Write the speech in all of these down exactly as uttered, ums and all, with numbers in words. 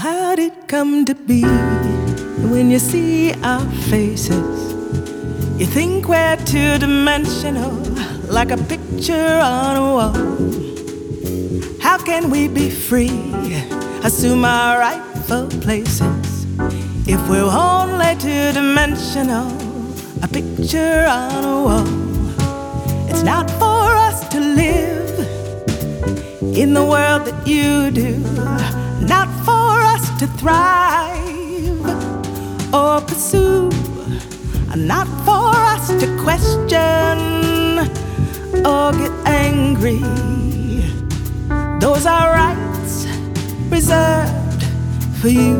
How'd it come to be when you see our faces? You think we're two-dimensional, like a picture on a wall. How can we be free, assume our rightful places, if we're only two-dimensional, a picture on a wall? It's not for us to live in the world that you do, not for us to thrive or pursue, not for us to question or get angry. Those are rights reserved for you.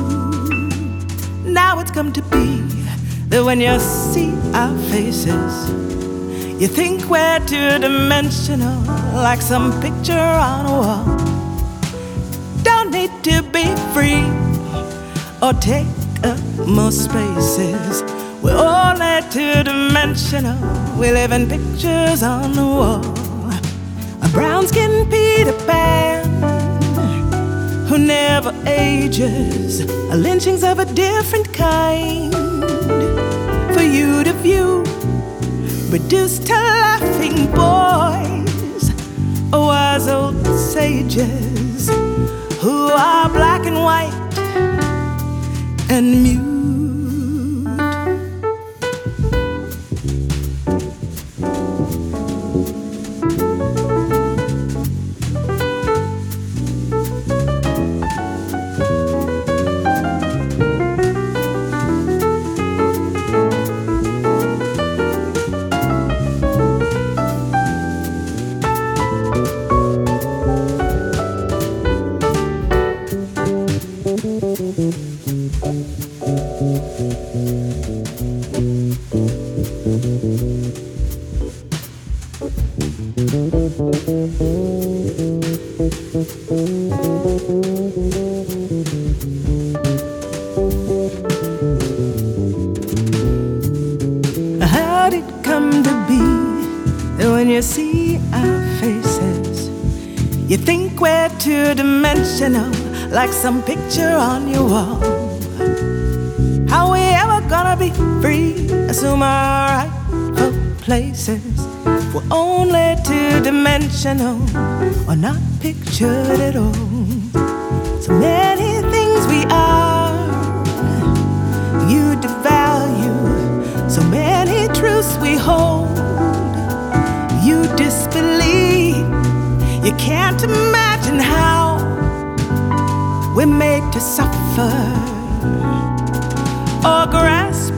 Now it's come to be that when you see our faces, you think we're two-dimensional, like some picture on a wall. Don't need to be free or take up more spaces. We're only two-dimensional, we live in pictures on the wall. A brown-skinned Peter Pan who never ages, a lynchings of a different kind for you to view, reduced to laughing boys, wise old sages who are black and white and mute. How'd it come to be that when you see our faces, you think we're two-dimensional, like some picture on your wall? How we ever gonna be free, assume our rightful places, if we're only two-dimensional or not pictured at all? So many things we are, you devalue. So many truths we hold, you disbelieve. You can't imagine how we're made to suffer or grasp